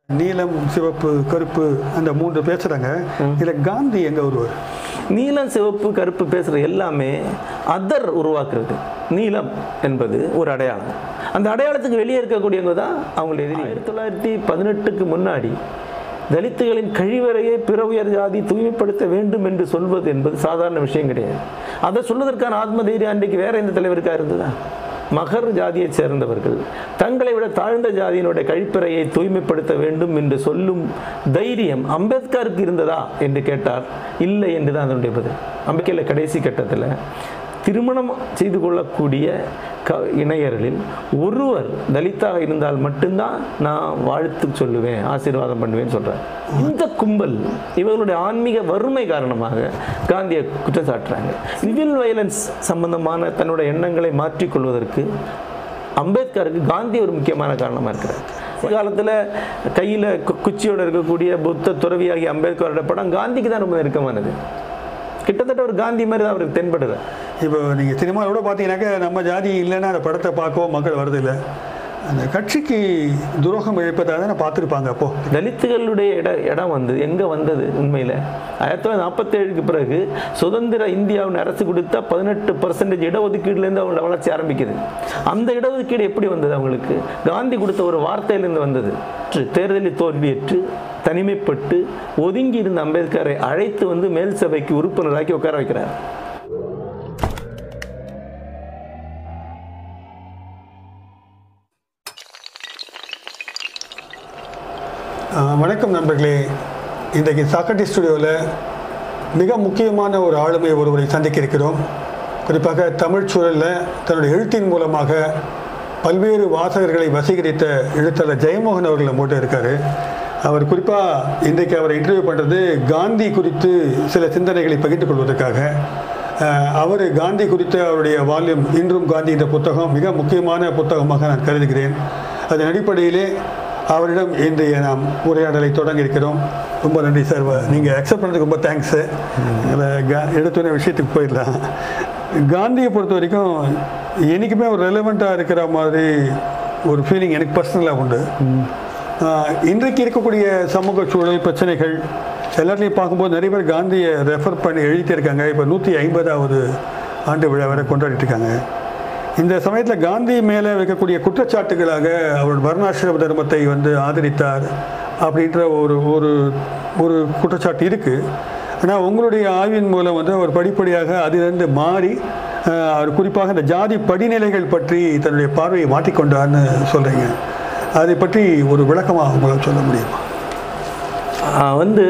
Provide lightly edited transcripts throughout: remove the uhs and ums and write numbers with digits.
நீலம், சிவப்பு, கருப்பு அந்த மூன்று பேசுகிறாங்க. இதில் காந்தி எங்கே வருவார்? நீலம், சிவப்பு, கருப்பு பேசுகிற எல்லாமே அதர் உருவாக்குறது. நீலம் என்பது ஒரு அடையாளம். அந்த அடையாளத்துக்கு வெளியே இருக்கக்கூடியவங்க தான் அவங்களுடைய எதிரி. 1918க்கு முன்னாடி தலித்துகளின் கழிவறையை பிற உயர் ஜாதி தூய்மைப்படுத்த வேண்டும் என்று சொல்வது என்பது சாதாரண விஷயம் கிடையாது. அதை சொல்வதற்கான ஆத்ம தைரியம் அன்றைக்கு வேற எந்த தலைவருக்காக இருந்ததா? மகர் ஜாதியைச் சேர்ந்தவர்கள் தங்களை விட தாழ்ந்த ஜாதியினுடைய கழிப்பறையை தூய்மைப்படுத்த வேண்டும் என்று சொல்லும் தைரியம் அம்பேத்கருக்கு இருந்ததா என்று கேட்டார், இல்லை என்று தான் அதனுடைய பதில். அம்பேத்கரில் கடைசி கட்டத்தில் திருமணம் செய்து கொள்ளக்கூடிய இணையர்களில் ஒருவர் தலித்தாக இருந்தால் மட்டும்தான் நான் வாழ்த்து சொல்லுவேன், ஆசீர்வாதம் பண்ணுவேன்னு சொல்றார். இந்த கும்பல் இவர்களுடைய ஆன்மீக வறுமை காரணமாக காந்தியை குற்றம் சாட்டுறாங்க. சிவில் வயலன்ஸ் சம்பந்தமான தன்னுடைய எண்ணங்களை மாற்றிக்கொள்வதற்கு அம்பேத்கருக்கு காந்தி ஒரு முக்கியமான காரணமாக இருக்கிறார். காலத்தில் கையில் குச்சியோடு இருக்கக்கூடிய புத்த துறவியாகிய அம்பேத்கரோட படம் காந்திக்கு தான் ரொம்ப நெருக்கமானது. கிட்டத்தட்ட ஒரு காந்தி மாதிரி தான் அவருக்கு தென்படுது. இப்போ நீங்கள் சினிமாவோட பார்த்தீங்கன்னாக்கா நம்ம ஜாதி இல்லைன்னா அந்த படத்தை பார்க்கவும் மக்கள் வருதில்லை. அந்த கட்சிக்கு துரோகம் இழைப்பதாக தானே பார்த்துருப்பாங்க. அப்போது தலித்துகளுடைய இடம் வந்து எங்கே வந்தது? உண்மையில் 1947க்கு பிறகு சுதந்திர இந்தியாவின் அரசு கொடுத்தா 18% இடஒதுக்கீடுலேருந்து அவங்களோட வளர்ச்சி ஆரம்பிக்குது. அந்த இடஒதுக்கீடு எப்படி வந்தது? அவங்களுக்கு காந்தி கொடுத்த ஒரு வார்த்தையிலேருந்து வந்தது. தேர்தலில் தோல்வியற்று தனிமைப்பட்டு ஒதுங்கி இருந்த அம்பேத்கரை அழைத்து வந்து மேல் சபைக்கு உறுப்பினராக்கி உட்கார வைக்கிறார். வணக்கம் நண்பர்களே. இன்றைக்கு சாக்ரட்டிஸ் ஸ்டுடியோவில் மிக முக்கியமான ஒரு ஆளுமை ஒருவரை சந்திக்க இருக்கிறோம். குறிப்பாக தமிழ் சூழலில் தன்னுடைய எழுத்தின் மூலமாக பல்வேறு வாசகர்களை வசீகரித்த எழுத்தாளர் ஜெயமோகன் அவர்கள் நம்மோட்டு இருக்கார். அவர் குறிப்பாக இன்றைக்கு அவரை இன்டர்வியூ பண்ணுறது காந்தி குறித்து சில சிந்தனைகளை பகிர்ந்து கொள்வதற்காக. அவர் காந்தி குறித்த அவருடைய வால்யூம் இன்றும் காந்தி என்ற புத்தகம் மிக முக்கியமான புத்தகமாக நான் கருதுகிறேன். அதன் அடிப்படையிலே அவரிடம் இன்றைய நாம் உரையாடலை தொடங்கி இருக்கிறோம். ரொம்ப நன்றி சார், நீங்கள் அக்செப்ட் பண்ணுறதுக்கு ரொம்ப தேங்க்ஸு. எடுத்துன விஷயத்துக்கு போயிடலாம். காந்தியை பொறுத்த வரைக்கும் என்றைக்குமே ஒரு ரெலவெண்ட்டாக இருக்கிற மாதிரி ஒரு ஃபீலிங் எனக்கு பர்சனலாக உண்டு. இன்றைக்கு இருக்கக்கூடிய சமூக சூழல் பிரச்சனைகள் எல்லாத்தையும் பார்க்கும்போது நிறைய பேர் காந்தியை ரெஃபர் பண்ணி எழுதிட்டே இருக்காங்க. இப்போ 150வது ஆண்டு விழா வேறு கொண்டாடிட்டு இருக்காங்க. இந்த சமயத்தில் காந்தி மேலே வைக்கக்கூடிய குற்றச்சாட்டுகளாக அவர் வர்ணாசிரம தர்மத்தை வந்து ஆதரித்தார் அப்படின்ற ஒரு ஒரு ஒரு குற்றச்சாட்டு இருக்குது. ஆனால் உங்களுடைய ஆய்வின் மூலம் வந்து அவர் படிப்படியாக அதிலிருந்து மாறி அவர் குறிப்பாக இந்த ஜாதி படிநிலைகள் பற்றி தன்னுடைய பார்வையை மாற்றிக்கொண்டார்னு சொல்கிறீங்க. அதை பற்றி ஒரு விளக்கமாக உங்களால் சொல்ல முடியுமா? வந்து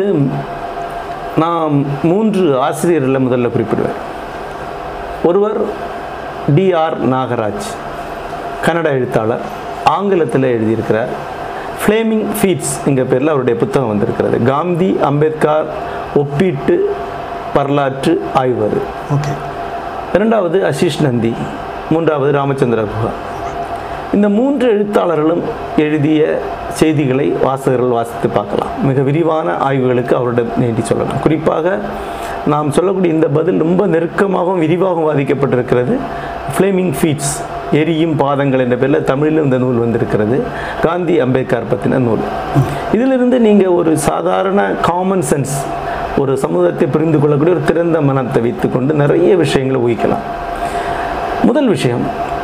நான் 3 ஆசிரியர்களை முதல்ல குறிப்பிடுவேன். ஒருவர் DR நாகராஜ், கன்னட எழுத்தாளர், ஆங்கிலத்தில் எழுதியிருக்கிறார். ஃப்ளேமிங் ஃபீட்ஸ் என்கிற பேரில் அவருடைய புத்தகம் வந்திருக்கிறது. காந்தி அம்பேத்கர் ஒப்பீட்டு வரலாற்று ஆய்வு. ஓகே. 2வது அசிஷ் நந்தி, 3வது ராமச்சந்திர குஹா. இந்த 3 எழுத்தாளர்களும் எழுதிய செய்திகளை வாசகர்கள் வாசித்து பார்க்கலாம். மிக விரிவான ஆய்வுகளுக்கு அவரிடம் நீட்டி சொல்லலாம். குறிப்பாக நாம் சொல்லக்கூடிய இந்த பதில் ரொம்ப நெருக்கமாகவும் விரிவாகவும் வாதிக்கப்பட்டிருக்கிறது. ஃப்ளேமிங் ஃபீட்ஸ், எரியும் பாதங்கள் என்ற பேரில் தமிழிலும் இந்த நூல் வந்திருக்கிறது. காந்தி அம்பேத்கர் பற்றின நூல். இதிலிருந்து நீங்கள் ஒரு சாதாரண காமன் சென்ஸ், ஒரு சமூகத்தை புரிந்து கொள்ளக்கூடிய ஒரு திறந்த மனத்தை வைத்துக்கொண்டு நிறைய விஷயங்களை ஊகிக்கலாம். முதல் விஷயம்,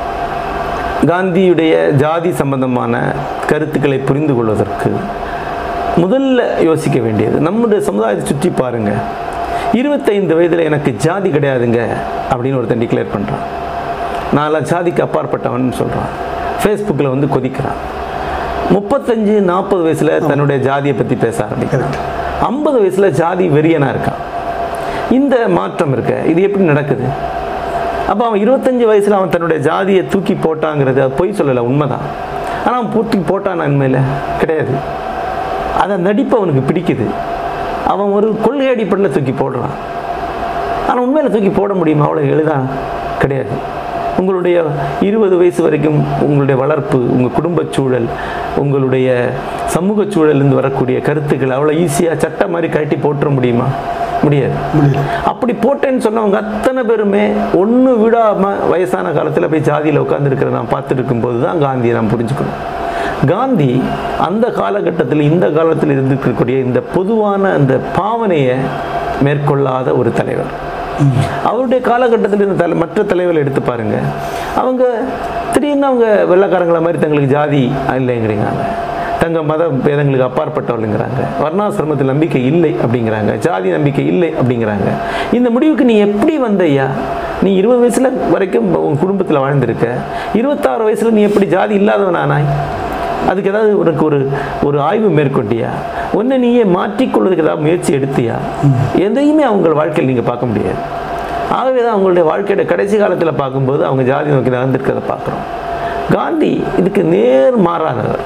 காந்தியுடைய ஜாதி சம்பந்தமான கருத்துக்களை புரிந்து கொள்வதற்கு முதல்ல யோசிக்க வேண்டியது, நம்முடைய சமுதாயத்தை சுற்றி பாருங்கள். 25 வயதில் எனக்கு ஜாதி கிடையாதுங்க அப்படின்னு ஒருத்தன் டிக்ளேர் பண்ணுறான். நான் ஜாதிக்கு அப்பாற்பட்டவன் சொல்கிறான். ஃபேஸ்புக்கில் வந்து கொதிக்கிறான். 35-40 வயசில் தன்னுடைய ஜாதியை பற்றி பேச ஆரம்பிக்கிறான். 50 வயசில் ஜாதி வெறியனாக இருக்கான். இந்த மாற்றம் இருக்கு. இது எப்படி நடக்குது? அப்போ அவன் 25 வயசில் அவன் தன்னுடைய ஜாதியை தூக்கி போட்டாங்கிறது அது பொய் சொல்லலை, உண்மைதான். ஆனால் அவன் தூக்கி போட்டான் உண்மையில் கிடையாது. அதை நடிப்பு அவனுக்கு பிடிக்குது. அவன் ஒரு கொள்கை அடிப்படையில் தூக்கி போடுறான். ஆனால் உண்மையில் தூக்கி போட முடியுமா? அவ்வளோ எளிதாக கிடையாது. உங்களுடைய 20 வயசு வரைக்கும் உங்களுடைய வளர்ப்பு, உங்கள் குடும்ப சூழல், உங்களுடைய சமூக சூழலிருந்து வரக்கூடிய கருத்துக்கள் அவ்வளோ ஈஸியாக சட்டை மாதிரி கட்டி போட்டுற முடியுமா? முடியாது. அப்படி போட்டேன்னு சொன்னவங்க அத்தனை பேருமே ஒன்று விடாமல் வயசான காலத்தில் போய் ஜாதியில் உட்காந்துருக்கிற நான் பார்த்துட்டு இருக்கும்போது தான் காந்தியை நாம் புரிஞ்சுக்கணும். காந்தி அந்த காலகட்டத்தில் இந்த காலத்தில் இருந்திருக்கக்கூடிய இந்த பொதுவான அந்த பாவனையை மேற்கொள்ளாத ஒரு தலைவர். அவருடைய காலகட்டத்தில் இருந்த மற்ற தலைவர்களை எடுத்து பாருங்க, அவங்க திடீர்னு அவங்க வெள்ளைக்காரங்கள மாதிரி தங்களுக்கு ஜாதி இல்லைங்கிறீங்க, தங்கள் மத பேதங்களுக்கு அப்பாற்பட்டவர்களுங்கிறாங்க, வர்ணாசிரமத்தில் நம்பிக்கை இல்லை அப்படிங்கிறாங்க, ஜாதி நம்பிக்கை இல்லை அப்படிங்கிறாங்க. இந்த முடிவுக்கு நீ எப்படி வந்தையா? நீ 20 வயசுல வரைக்கும் உன் குடும்பத்தில் வாழ்ந்திருக்க, 26 வயசுல நீ எப்படி ஜாதி இல்லாதவனானாய்? அதுக்கு ஏதாவது உனக்கு ஒரு ஆய்வு மேற்கொண்டியா? ஒன்று நீயே மாற்றிக்கொள்வதுக்கு ஏதாவது முயற்சி எடுத்தியா? எதையுமே அவங்க வாழ்க்கையில் நீங்கள் பார்க்க முடியாது. ஆகவே தான் அவங்களுடைய வாழ்க்கையோட கடைசி காலத்தில் பார்க்கும்போது அவங்க ஜாதி நோக்கி நகர்ந்திருக்கிறத பார்க்குறோம். காந்தி இதுக்கு நேர்மாறானவர்.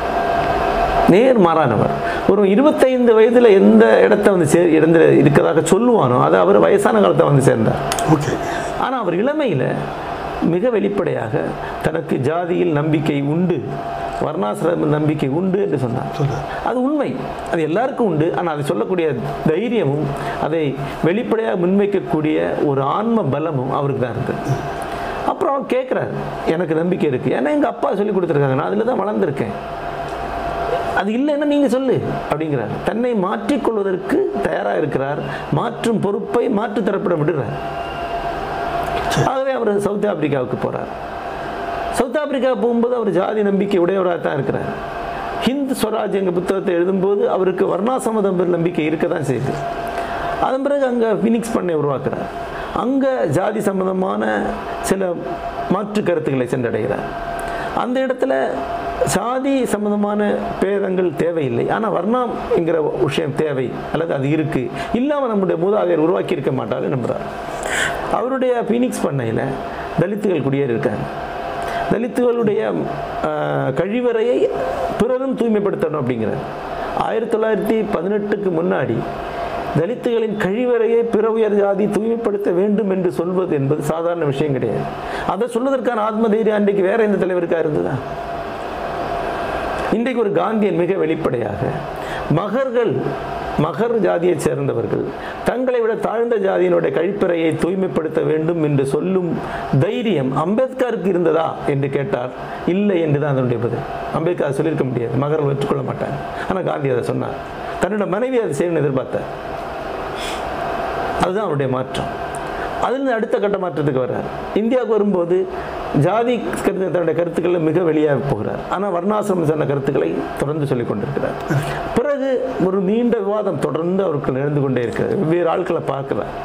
ஒரு 25 வயதில் எந்த இடத்த வந்து இருக்கிறதாக சொல்லுவானோ அதை அவர் வயசான காலத்தை வந்து சேர்ந்தார். ஓகே. ஆனால் அவர் இளமையில் மிக வெளிப்படையாக தனக்கு ஜாதியில் நம்பிக்கை உண்டு, வர்ணாசிரம நம்பிக்கை உண்டு என்று சொன்னார். அது உண்மை, அது எல்லாருக்கும் உண்டு. ஆனால் அதை சொல்லக்கூடிய தைரியமும் அதை வெளிப்படையாக முன்வைக்கக்கூடிய ஒரு ஆன்ம பலமும் அவருக்கு தான் இருக்குது. அப்புறம் அவர் கேட்குறாரு, எனக்கு நம்பிக்கை இருக்குது, ஏன்னா எங்கள் அப்பா சொல்லி கொடுத்துருக்காங்க, நான் அதில் தான் வளர்ந்துருக்கேன், அது இல்லைன்னா நீங்கள் சொல்லு அப்படிங்கிறார். தன்னை மாற்றிக்கொள்வதற்கு தயாராக இருக்கிறார். மாற்றும் பொறுப்பை மாற்று தரப்பட விடுறார். ஆகவே அவர் சவுத் ஆப்பிரிக்காவுக்கு போகிறார். சவுத் ஆப்பிரிக்கா போகும்போது அவர் ஜாதி நம்பிக்கை உடையவராக தான் இருக்கிறார். ஹிந்த் ஸ்வராஜ் எங்கள் புத்தகத்தை எழுதும்போது அவருக்கு வர்ணாசிரம நம்பிக்கை இருக்க தான் செய்யுது. அதன் பிறகு அங்கே ஃபினிக்ஸ் பண்ணை உருவாக்குறார். அங்கே ஜாதி சம்பந்தமான சில மாற்று கருத்துக்களை சென்றடைகிறார். அந்த இடத்துல சாதி சம்பந்தமான பேதங்கள் தேவையில்லை, ஆனால் வர்ணம் என்கிற விஷயம் தேவை, அல்லது அது இருக்குது, இல்லாமல் நம்முடைய மூதாதையர் உருவாக்கி இருக்க மாட்டாரு நம்புகிறார். அவருடைய ஃபீனிக்ஸ் பண்ணையில் தலித்துகள் குடியேறி இருக்காங்க. தலித்துகளுடைய கழிவறையை பிறரும் தூய்மைப்படுத்தணும் அப்படிங்கிறார். 1918க்கு முன்னாடி தலித்துகளின் கழிவறையை பிற உயர் ஜாதி தூய்மைப்படுத்த வேண்டும் என்று சொல்வது என்பது சாதாரண விஷயம் கிடையாது. அதை சொல்வதற்கான ஆத்ம தைரியம் அன்றைக்கு வேற எந்த தலைவருக்காக இருந்ததா? இன்றைக்கு ஒரு காந்தியன் மிக வெளிப்படையாக மகர் ஜாதியை சேர்ந்தவர்கள் தங்களை விட தாழ்ந்த ஜாதியினுடைய கழிப்பறையை தூய்மைப்படுத்த வேண்டும் என்று சொல்லும் தைரியம் அம்பேத்கருக்கு இருந்ததா என்று கேட்டார். இல்லை என்றுதான் அதனுடைய பதில். அம்பேத்கர் சொல்லியிருக்க முடியாது, மகர்கள் ஏற்றுக்கொள்ள மாட்டாங்க. ஆனால் காந்தி அதை சொன்னார். தன்னோட மனைவி அதை செய்யணும்னு எதிர்பார்த்தார். அதுதான் அவருடைய மாற்றம். அதிலிருந்து அடுத்த கட்ட மாற்றத்துக்கு வர்றார். இந்தியாவுக்கு வரும்போது ஜாதி தன்னுடைய கருத்துக்களை மிக வெளியாக போகிறார். ஆனால் வர்ணாசிரமம் சொன்ன கருத்துக்களை தொடர்ந்து சொல்லிக் கொண்டிருக்கிறார். பிறகு ஒரு நீண்ட விவாதம் தொடர்ந்து அவருக்கு நடந்து கொண்டே இருக்கிறது. வெவ்வேறு ஆட்களை பார்க்கிறார்.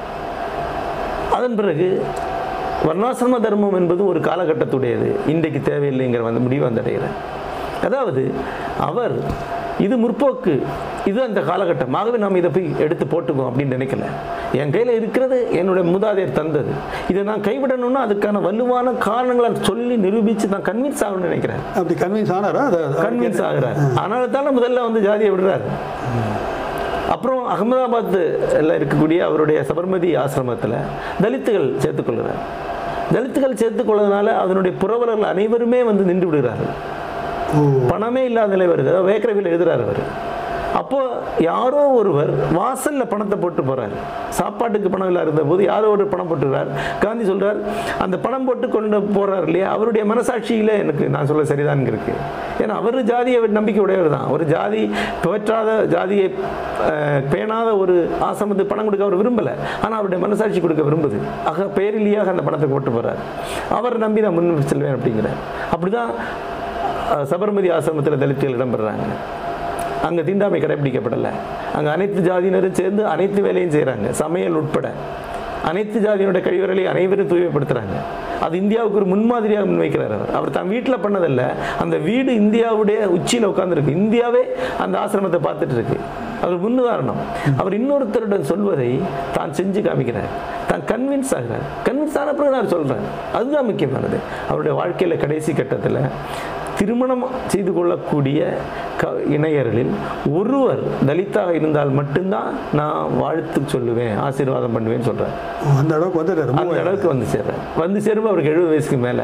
அதன் பிறகு வர்ணாசிரம தர்மம் என்பது ஒரு காலகட்டத்துடையது, இன்றைக்கு தேவையில்லைங்கிற முடிவு வந்தடைகிறார். அதாவது அவர் இது முற்போக்கு, இது அந்த காலகட்டம், ஆகவே நாம் இதை போய் எடுத்து போட்டுக்குவோம் அப்படின்னு நினைக்கல. என் கையில் இருக்கிறது என்னுடைய மூதாதையர் தந்தது, இதை நான் கைவிடணும்னா அதுக்கான வலுவான காரணங்களை சொல்லி நிரூபித்து நான் கன்வின்ஸ் ஆகணும்னு நினைக்கிறேன். அப்படி கன்வின்ஸ் ஆனாரா? கன்வின்ஸ் ஆகிறார். அதனால தானே முதல்ல ஜாதியை விடுறாரு. அப்புறம் அகமதாபாத்தில் இருக்கக்கூடிய அவருடைய சபர்மதி ஆசிரமத்தில் தலித்துகள் சேர்த்துக்கொள்கிறார். தலித்துகள் சேர்த்துக்கொள்வதனால அதனுடைய புரவலர்கள் அனைவருமே நின்று விடுகிறார்கள். பணமே இல்லாத நிலை வருது. வேக்கரவியில் எழுதுறாரு அவர். அப்போ யாரோ ஒருவர் வாசல்ல பணத்தை போட்டு போறாரு. சாப்பாட்டுக்கு பணம் இல்லாத இருந்த போது யாரோ ஒரு பணம் போட்டுறார். காந்தி சொல்றார், அந்த பணம் போட்டு கொண்டு போறார் இல்லையா, அவருடைய மனசாட்சியில எனக்கு நான் சொல்ல சரிதான் இருக்கு. ஏன்னா அவர் ஜாதியை நம்பிக்கை உடையவர் தான். ஒரு ஜாதி போற்றாத ஜாதியை பேணாத ஒரு ஆசிரமத்துக்கு பணம் கொடுக்க அவர் விரும்பல, ஆனா அவருடைய மனசாட்சி கொடுக்க விரும்புது. ஆக பெயரிலியாக அந்த பணத்தை போட்டு போறார். அவர் நம்பி நான் முன் செல்வேன் அப்படிங்கிறார். அப்படிதான் சபர்மதி ஆசிரமத்தில் தலித்துகள் இடம்பெறாங்க. அங்கே தீண்டாமை கடைபிடிக்கப்படலை. அங்கே அனைத்து ஜாதியினரும் சேர்ந்து அனைத்து வேலையும் செய்கிறாங்க, சமையல் உட்பட அனைத்து ஜாதியினுடைய கழிவறைகளை அனைவரும் தூய்மைப்படுத்துகிறாங்க. அது இந்தியாவுக்கு ஒரு முன்மாதிரியாக முன்வைக்கிறார். அவர் தான் வீட்டில் பண்ணதில்லை, அந்த வீடு இந்தியாவுடைய உச்சியில் உட்கார்ந்துருக்கு. இந்தியாவே அந்த ஆசிரமத்தை பார்த்துட்டு இருக்கு. அவர் முன்னுதாரணம். அவர் இன்னொருத்தருடன் சொல்வதை தான் செஞ்சு காமிக்கிறார். தான் கன்வின்ஸ் ஆகிறார். கன்வின்ஸ் ஆன பிறகு நான் சொல்கிறேன். அதுதான் முக்கியமானது. அவருடைய வாழ்க்கையில் கடைசி கட்டத்தில் திருமணம் செய்து கொள்ளக்கூடிய இணையர்களில் ஒருவர் தலித்தாக இருந்தால் மட்டும்தான் நான் வாழ்த்து சொல்லுவேன், ஆசீர்வாதம் பண்ணுவேன்னு சொல்றார். அந்த அளவுக்கு வந்து சேர்றார். வந்து சேரும்போது அவருக்கு 70 வயசுக்கு மேல.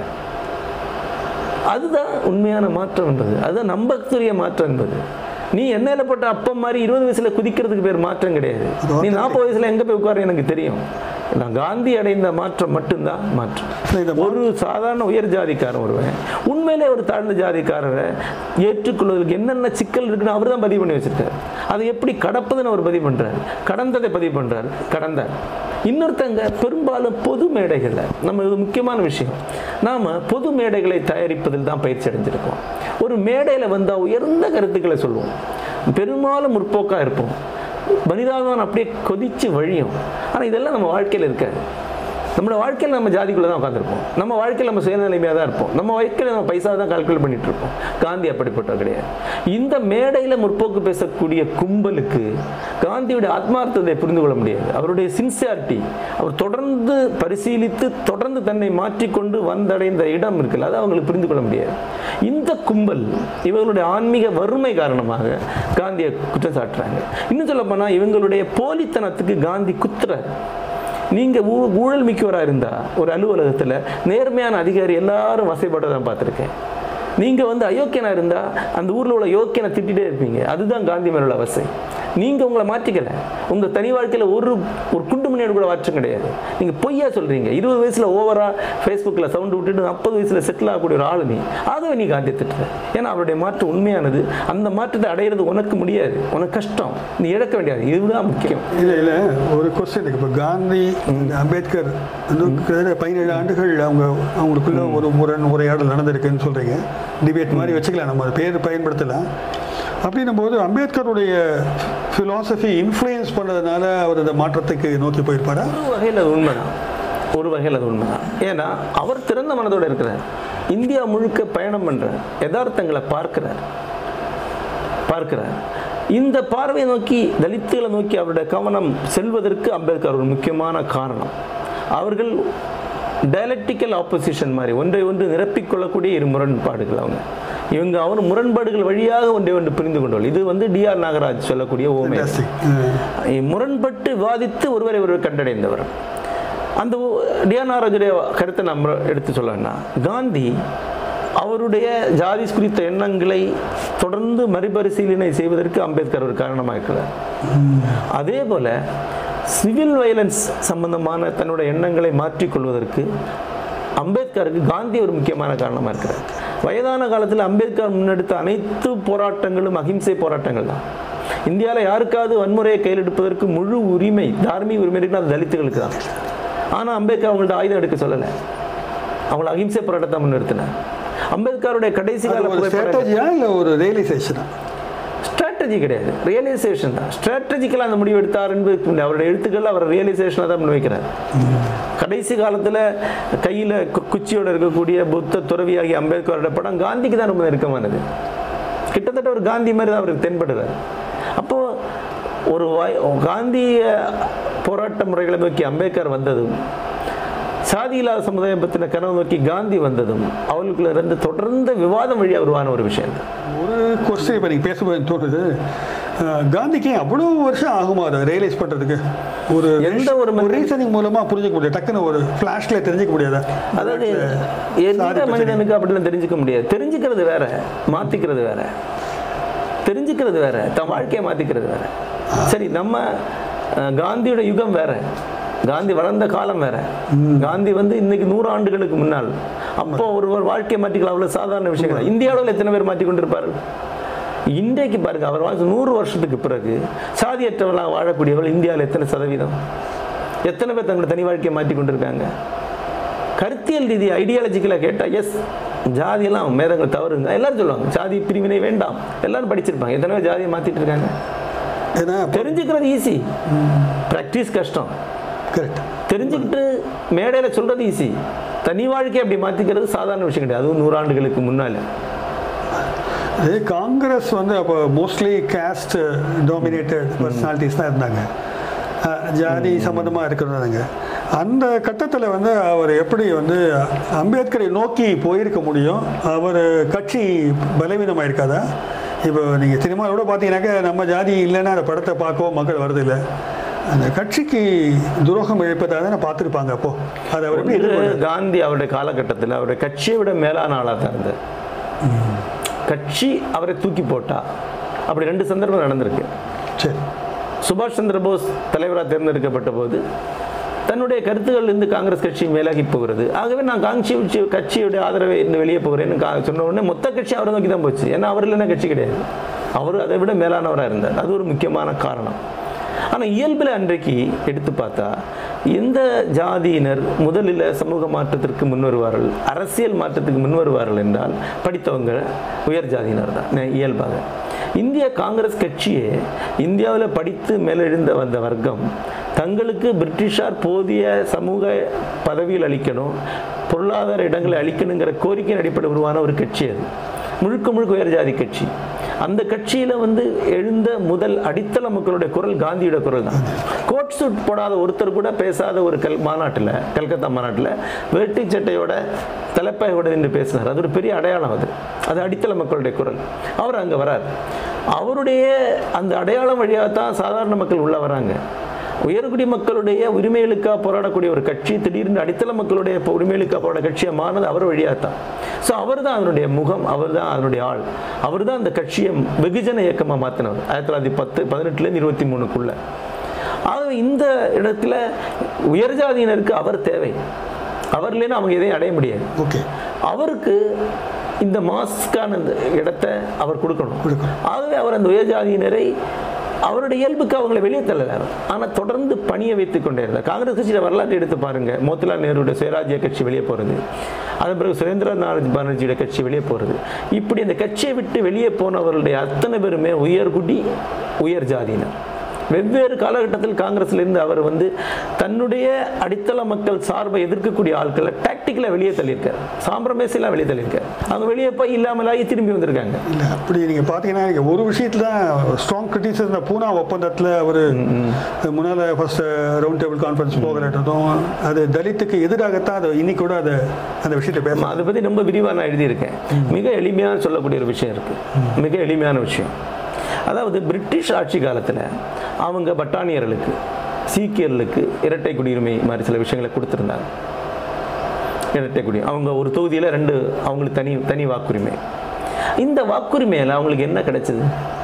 அதுதான் உண்மையான மாற்றம் என்பது, அதுதான் நம்பக்கூடிய மாற்றம் என்பது. நீ எண்ணெயில போட்ட அப்பம் மாதிரி 20 வயசுல குதிக்கிறதுக்கு பேர் மாற்றம் கிடையாது. நீ 40 வயசுல எங்க போய் உட்கார எனக்கு தெரியும். நான் காந்தி அடைந்த மாற்றம் மட்டும்தான் மாற்றம். ஒரு சாதாரண உயர் ஜாதிக்காரன் ஒருவன் உண்மையிலே ஒரு தாழ்ந்த ஜாதிக்காரரை ஏற்றுக்கொள்வதற்கு என்னென்ன சிக்கல் இருக்குன்னு அவர் தான் பதிவு பண்ணி வச்சிருக்காரு. அதை எப்படி கடப்பதுன்னு அவர் பதிவு பண்றாரு, கடந்ததை பதிவு பண்றாரு, கடந்தார். இன்னொருத்தங்க பெரும்பாலும் பொது மேடைகளில் நம்ம இது முக்கியமான விஷயம், நாம் பொது மேடைகளை தயாரிப்பதில் தான் பயிற்சி அடைஞ்சிருக்கோம். ஒரு மேடையில் வந்தால் உயர்ந்த கருத்துக்களை சொல்லுவோம், பெரும்பாலும் முற்போக்காக இருப்போம், மனிதாபிமானம் அப்படியே கொதிச்சு வழியும். ஆனால் இதெல்லாம் நம்ம வாழ்க்கையில் இருக்காது. நம்மளோட வாழ்க்கையில் நம்ம ஜாதிக்குள்ளே தான் உட்காந்துருப்போம், நம்ம வாழ்க்கையில் நம்ம சுயநிலைமையாக தான் இருப்போம், நம்ம வாழ்க்கையில் நம்ம பைசா தான் கால்குலேட் பண்ணிட்டு இருப்போம். காந்தி அப்படிப்பட்டவர் கிடையாது. இந்த மேடையில் முற்போக்கு பேசக்கூடிய கும்பலுக்கு காந்தியுடைய ஆத்மார்த்தத்தை புரிந்து கொள்ள முடியாது. அவருடைய சின்சியாரிட்டி, அவர் தொடர்ந்து பரிசீலித்து தொடர்ந்து தன்னை மாற்றிக்கொண்டு வந்தடைந்த இடம் இருக்குல்ல, அதை அவங்களுக்கு புரிந்து கொள்ள முடியாது. இந்த கும்பல் இவங்களுடைய ஆன்மீக வறுமை காரணமாக காந்தியை குற்றம் சாட்டுறாங்க. இன்னும் சொல்ல போனால் இவங்களுடைய போலித்தனத்துக்கு காந்தி குத்துறார். நீங்கள் ஊழல் மிக்கவராக இருந்தால் ஒரு அலுவலகத்தில் நேர்மையான அதிகாரி எல்லாரும் வசைப்பட்டதான் பார்த்துருக்கேன். நீங்கள் அயோக்கியனாக இருந்தால் அந்த ஊரில் உள்ள யோக்கியனை திட்டிகிட்டே இருப்பீங்க. அதுதான் காந்தி மேல உள்ள வசை. நீங்கள் உங்களை மாற்றிக்கலை. உங்கள் தனி வாழ்க்கையில் ஒரு குண்டு மணியோடு கூட மாற்றம் கிடையாது. நீங்கள் பொய்யா சொல்கிறீங்க. 20 வயசில் ஓவராக ஃபேஸ்புக்கில் சவுண்டு விட்டுட்டு 40 வயசில் செட்டில் ஆகக்கூடிய ஒரு ஆளு நீ. ஆகவே நீ காந்தி திட்டுற. ஏன்னா அவருடைய மாற்றம் உண்மையானது. அந்த மாற்றத்தை அடையிறது உனக்கு முடியாது, உனக்கு கஷ்டம், நீ இழக்க வேண்டியது. இதுதான் முக்கியம். இல்லை ஒரு கொஸ்டின் இருக்கு. இப்போ காந்தி அம்பேத்கர் 17 ஆண்டுகள் அவங்களுக்குள்ள ஒரு உரையாடல் நடந்திருக்குன்னு சொல்கிறீங்க. டிபேட் மாதிரி வச்சுக்கலாம், நம்ம பேர் பயன்படுத்தலாம். அப்படின்னும் போது அம்பேத்கருடைய ஃபிலாசபி இன்ஃப்ளூயன்ஸ் பண்ணதுனால அவர் அந்த மாற்றத்துக்கு நோக்கி போயிருப்பாரா? ஒரு வகையில் அது உண்மைதான். ஏன்னா அவர் திறந்த மனதோடு இருக்கிறார். இந்தியா முழுக்க பயணம் பண்ணுறார், யதார்த்தங்களை பார்க்கிறார். இந்த பார்வையை நோக்கி, தலித்துகளை நோக்கி அவருடைய கவனம் செல்வதற்கு அம்பேத்கர் ஒரு முக்கியமான காரணம். அவர்கள் டயலெக்டிக்கல் ஆப்போசிஷன் மாதிரி ஒன்றை ஒன்று நிரப்பிக்கொள்ளக்கூடிய இரு முரண்பாடுகள். அவர் முரண்பாடுகள் வழியாக ஒன்றை புரிந்து கொண்டோம். இது டிஆர் நாகராஜ் சொல்லக்கூடிய ஓமை. முரண்பட்டு விவாதித்து ஒருவரை கண்டடைந்தவர். அந்த டிஆர் நாகராஜுடைய கருத்தை நம்ம எடுத்து சொல்லணும்னா, காந்தி அவருடைய ஜாதி குறித்த எண்ணங்களை தொடர்ந்து மறுபரிசீலனை செய்வதற்கு அம்பேத்கர் ஒரு காரணமாக இருக்கிறார். அதே போல சிவில் வயலன்ஸ் சம்பந்தமான தன்னுடைய எண்ணங்களை மாற்றிக்கொள்வதற்கு அம்பேத்கருக்கு காந்தி ஒரு முக்கியமான காரணமாக இருக்கிறார். வயதான காலத்தில் அம்பேத்கர் முன்னெடுத்த அனைத்து போராட்டங்களும் அகிம்சை போராட்டங்கள் தான். இந்தியாவில் யாருக்காவது வன்முறையை கையில் எடுப்பதற்கு முழு உரிமை, தார்மீக உரிமை இருக்குன்னா அது தலித்துகளுக்கு தான். ஆனால் அம்பேத்கர் அவங்கள்ட்ட ஆயுதம் எடுக்க சொல்லலை, அவங்களை அகிம்சை போராட்டத்தை முன்னெடுத்தினார். அம்பேத்கருடைய கடைசி கால ஒரு ரியலைசேஷன், ஸ்ட்ராட்டஜி கிடையாது, ரியலைசேஷன் தான். ஸ்ட்ராட்டஜிக்கலாக அந்த முடிவு எடுத்தார் என்பது அவருடைய எழுத்துக்கள் அவர் ரியலைசேஷனாக தான் முன்வைக்கிறார். கடைசி காலத்தில் கையில் குச்சியோடு இருக்கக்கூடிய புத்த துறவியாகிய அம்பேத்கரோட படம் காந்திக்கு தான் ரொம்ப நெருக்கமானது. கிட்டத்தட்ட ஒரு காந்தி மாதிரி தான் அவருக்கு தென்படுறார். அப்போது ஒரு காந்திய போராட்ட முறைகளை நோக்கி அம்பேத்கர் வந்ததும், சாதி இல்லாத சமுதாயம் பற்றின கனவு நோக்கி காந்ி வந்ததும் அவர்களுக்குள்ள இருந்து தொடர்ந்த விவாதம் வழியாக உருவான ஒரு விஷயம். ஒரு கொஸ்டின் இப்போ நீங்கள் பேசும்போது தோணுது, காந்திக்கு அவ்வளோ வருஷம் ஆகுமா அதை ரியலைஸ் பண்ணுறதுக்கு? எந்த ஒரு ரீசனிங் மூலமாக புரிஞ்சிக்க முடியாது, டக்குன்னு ஒரு ஃப்ளாஷில் தெரிஞ்சிக்க முடியாதா? அதாவது எந்த மனிதனுக்கு அப்படிலாம் தெரிஞ்சிக்க முடியாது. தெரிஞ்சுக்கிறது வேற, மாற்றிக்கிறது வேற. தெரிஞ்சுக்கிறது வேற, தன் வாழ்க்கையை மாற்றிக்கிறது வேற. சரி, நம்ம காந்தியோட யுகம் வேற, காந்தி வளர்ந்த காலம் வேற. காந்தி இன்னைக்கு 100 ஆண்டுகளுக்கு முன்னால். அப்போ ஒருவர் வாழ்க்கையை மாற்றிக்கலாம், அவ்வளோ சாதாரண விஷயங்கள். இந்தியாவில் எத்தனை பேர் மாற்றி கொண்டிருப்பார்கள்? இன்றைக்கு பாருங்க, அவர் வாழ்க்கை 100 வருஷத்துக்கு பிறகு சாதியற்றவர்களாக வாழக்கூடியவர்கள் இந்தியாவில் எத்தனை சதவீதம்? எத்தனை பேர் தங்களோட தனி வாழ்க்கையை மாற்றி கொண்டிருக்காங்க? கருத்தியல் ரீதி ஐடியாலஜிக்கலாக கேட்டால் எஸ், ஜாதியெல்லாம் மேதங்கள் தவறுங்க எல்லாரும் சொல்லுவாங்க. ஜாதி பிரிவினை வேண்டாம், எல்லாரும் படிச்சிருப்பாங்க. எத்தனை பேர் ஜாதியை மாற்றிட்டு இருக்காங்க? தெரிஞ்சுக்கிறது ஈஸி, ப்ராக்டிஸ் கஷ்டம். கரெக்ட். தெரிஞ்சுக்கிட்டு மேடையில் சொல்கிறது ஈஸி, தனி வாழ்க்கையை அப்படி மாற்றிக்கிறது சாதாரண விஷயம் கிடையாது. அதுவும் 100 ஆண்டுகளுக்கு முன்னால். காங்கிரஸ் அப்போ மோஸ்ட்லி கேஸ்ட் டாமினேட்டட் பர்சனாலிட்டிஸ் தான் இருந்தாங்க, ஜாதி சம்மந்தமாக இருக்கிறதாங்க. அந்த கட்டத்தில் அவர் எப்படி அம்பேத்கரை நோக்கி போயிருக்க முடியும்? அவர் கட்சி பலவீனமாக இருக்காதா? இப்போ நீங்கள் சினிமாவோட பார்த்தீங்கன்னாக்கா நம்ம ஜாதி இல்லைன்னா அந்த படத்தை பார்க்கவும் மக்கள் வரதில்லை. அந்த கட்சிக்கு துரோகம் இழைப்பதாக தானே பார்த்துருப்பாங்க. அப்போது அது அவர் காந்தி அவருடைய காலகட்டத்தில் அவருடைய கட்சியை விட மேலான ஆளாக தான் இருந்தார். கட்சி அவரை தூக்கி போட்டா, அப்படி 2 சந்தர்ப்பம் நடந்திருக்கு. சரி, சுபாஷ் சந்திர போஸ் தலைவராக தேர்ந்தெடுக்கப்பட்ட போது தன்னுடைய கருத்துக்கள் இருந்து காங்கிரஸ் கட்சி விலகி போகிறது. ஆகவே நான் கட்சியுடைய ஆதரவை இருந்து வெளியே போகிறேன்னு சொன்ன உடனே மொத்த கட்சி அவரை நோக்கி தான் போச்சு. ஏன்னா அவர் இல்லைன்னா கட்சி கிடையாது, அவர் அதை விட மேலானவராக இருந்தார். அது ஒரு முக்கியமான காரணம். ஆனால் இயல்பில் அன்றைக்கு எடுத்து பார்த்தா எந்த ஜாதியினர் முதலில் சமூக மாற்றத்திற்கு முன் வருவார்கள், அரசியல் மாற்றத்துக்கு முன் வருவார்கள் என்றால் படித்தவங்க உயர் ஜாதியினர் தான் இயல்பாக. இந்திய காங்கிரஸ் கட்சியே இந்தியாவில் படித்து மேலெழுந்த வந்த வர்க்கம் தங்களுக்கு பிரிட்டிஷார் போதிய சமூக பதவியில் அளிக்கணும், பொருளாதார இடங்களை அளிக்கணுங்கிற கோரிக்கையின் அடிப்படை உருவான ஒரு கட்சி. அது முழுக்க முழுக்க உயர் ஜாதி கட்சி. அந்த கட்சியில் எழுந்த முதல் அடித்தள மக்களுடைய குரல் காந்தியோட குரல் தான். கோட் சூட் போடாத ஒருத்தர் கூட பேசாத ஒரு மாநாட்டில், கல்கத்தா மாநாட்டில் வேட்டி சட்டையோட தலைப்பாயோட நின்று பேசினார். அது ஒரு பெரிய அடையாளம். அது அடித்தள மக்களுடைய குரல். அவர் அங்கே வரார். அவருடைய அந்த அடையாளம் வழியாக தான் சாதாரண மக்கள் உள்ள வராங்க. உயர்குடி மக்களுடைய உரிமைகளுக்காக போராடக்கூடிய ஒரு கட்சி திடீர்னு அடித்தள மக்களுடைய உரிமைகளுக்காக போராட கட்சியை மாறினது அவர் வழியாக தான். ஸோ அவர் தான் அதனுடைய முகம், அவர் தான் அதனுடைய ஆள், அவர் தான் அந்த கட்சியை வெகுஜன இயக்கமாக மாற்றினவர் 1918 23க்குள்ள. ஆகவே இந்த இடத்துல உயர்ஜாதியினருக்கு அவர் தேவை. அவர் இல்லைன்னா அவங்க எதையும் அடைய முடியாது. ஓகே, அவருக்கு இந்த மாஸ்கான இடத்தை அவர் கொடுக்கணும். ஆகவே அவர் அந்த உயர்ஜாதியினரை அவருடைய இயல்புக்கு அவங்களை வெளியே தள்ளலார். ஆனால் தொடர்ந்து பணியை வைத்துக் கொண்டே இருந்தார். காங்கிரஸ் கட்சியில் வரலாற்றை எடுத்து பாருங்க. மோத்திலால் நேருடைய சுயராஜ்ய கட்சி வெளியே போகிறது, அதன் பிறகு சுரேந்திரநாத் பானர்ஜியோட கட்சி வெளியே போகிறது. இப்படி இந்த கட்சியை விட்டு வெளியே போனவர்களுடைய அத்தனை பேருமே உயர்குடி உயர் ஜாதியினர். வெவ்வேறு காலகட்டத்தில் காங்கிரஸ்லேருந்து அவர் தன்னுடைய அடித்தள மக்கள் சார்பை எதிர்க்கக்கூடிய ஆட்களை டாக்டிக்கலாக வெளியே தள்ளியிருக்கார், சாம்பிரமேசியெல்லாம் வெளியே தள்ளியிருக்கார். அவங்க வெளியே போய் இல்லாமலாகி திரும்பி வந்திருக்காங்க. இல்லை, அப்படி நீங்கள் பார்த்தீங்கன்னா ஒரு விஷயத்தில் ஸ்ட்ராங் கிரிட்டிசிசம். இந்த பூனா ஒப்பந்தத்தில் அவர் முன்னால் ஃபர்ஸ்ட் ரவுண்ட் டேபிள் கான்ஃபரன்ஸ் போகிறதும் அது தலித்துக்கு எதிராகத்தான். அது இன்னைக்கு கூட அந்த விஷயத்தை பேசலாம். அதை பற்றி ரொம்ப விரிவாக நான் எழுதியிருக்கேன். மிக எளிமையாக சொல்லக்கூடிய ஒரு விஷயம் இருக்குது, மிக எளிமையான விஷயம். அதாவது பிரிட்டிஷ் ஆட்சி காலத்தில் அவங்க பட்டானியர்களுக்கு, சீக்கியர்களுக்கு இரட்டை குடியுரிமை மாதிரி சில விஷயங்களை கொடுத்துருந்தாங்க. இரட்டை குடியுரிமை, அவங்க ஒரு தொகுதியில் 2 அவங்களுக்கு தனி வாக்குரிமை. இந்த வாக்குரிமையில் அவங்களுக்கு என்ன கிடைச்சது?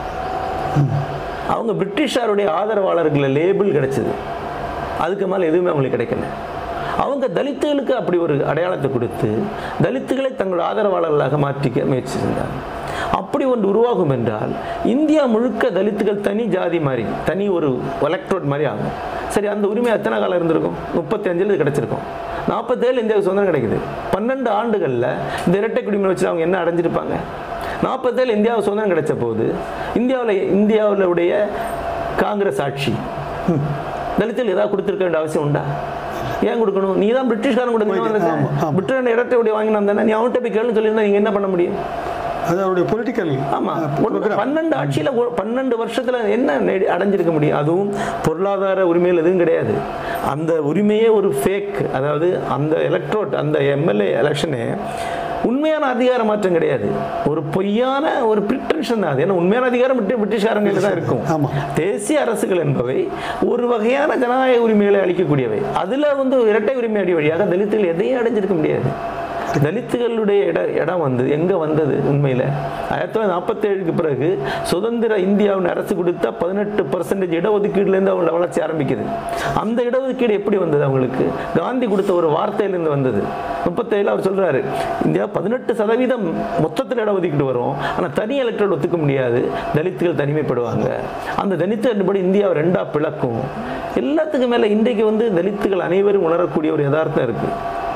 அவங்க பிரிட்டிஷாருடைய ஆதரவாளர்களை லேபிள் கிடைச்சது. அதுக்கு மேலே எதுவுமே அவங்களுக்கு கிடைக்கல. அவங்க தலித்துகளுக்கு அப்படி ஒரு அடையாளத்தை கொடுத்து தலித்துகளை தங்களோட ஆதரவாளர்களாக மாற்றிக்க முயற்சி செஞ்சாங்க. அப்படி ஒன்று உருவாகும் என்றால் இந்தியா முழுக்க தலித்துகள் தனி ஜாதி மாதிரி, தனி ஒரு எலக்ட்ரோட் மாதிரி ஆகும். சரி, அந்த உரிமை எத்தனை காலம் இருந்திருக்கும்? 35 கிடைச்சிருக்கும். 47 இந்தியாவுக்கு சுதந்திரம் கிடைக்குது. 12 ஆண்டுகளில் இந்த இரட்டை குடியுரிமை வச்சு அவங்க என்ன அடைஞ்சிருப்பாங்க? 47 இந்தியாவுக்கு சுதந்திரம் கிடைச்ச போது இந்தியாவுடைய காங்கிரஸ் ஆட்சி தலித்துகள் ஏதாவது கொடுத்துருக்க வேண்டிய அவசியம் உண்டா? ஏன் கொடுக்கணும்? நீ தான் பிரிட்டிஷ்காரன் கொடுக்கணும். பிரிட்டிஷ் இடத்தை வாங்கினா தானே, நீ அவன்கிட்ட போய் கேள்வி சொல்லியிருந்தா நீங்கள் என்ன பண்ண முடியும்? அதோடைய பொலிட்டிக்கல். ஆமாம், 12 ஆட்சியில் 12 வருஷத்தில் என்ன அடைஞ்சிருக்க முடியும்? அதுவும் பொருளாதார உரிமையில் எதுவும் கிடையாது. அந்த உரிமையே ஒரு ஃபேக். அதாவது அந்த எலக்ட்ரோட், அந்த எம்எல்ஏ எலெக்ஷனே உண்மையான அதிகார மாற்றம் கிடையாது, ஒரு பொய்யான ஒரு பிரிட்டன்ஷன் தான் அது. ஏன்னா உண்மையான அதிகாரம் பிரிட்டிஷ்காரங்களுக்கு தான் இருக்கும். தேசிய அரசுகள் என்பவை ஒரு வகையான ஜனநாயக உரிமைகளை அளிக்கக்கூடியவை. அதில் இரட்டை உரிமை அடி வழியாக தலித்துகள் எதையும் அடைஞ்சிருக்க முடியாது. தலித்துகளுடைய இடம் எங்கே வந்தது? உண்மையில் 1947க்கு பிறகு சுதந்திர இந்தியாவின் அரசு கொடுத்தா 18% இடஒதுக்கீடுலேருந்து அவங்களோட வளர்ச்சி ஆரம்பிக்குது. அந்த இடஒதுக்கீடு எப்படி வந்தது? அவங்களுக்கு காந்தி கொடுத்த ஒரு வார்த்தையிலேருந்து வந்தது. 37 அவர் சொல்கிறாரு, இந்தியா 18% மொத்தத்தில் இடஒதுக்கீடு வரும், ஆனால் தனி எலக்ட்ரல் ஒத்துக்க முடியாது, தலித்துகள் தனிமைப்படுவாங்க. அந்த தலித்துகள் இந்தியாவை 2ஆக பிளக்கும். எல்லாத்துக்கும் மேலே இன்றைக்கு தலித்துகள் அனைவரும் உணரக்கூடிய ஒரு யதார்த்தம் இருக்குது.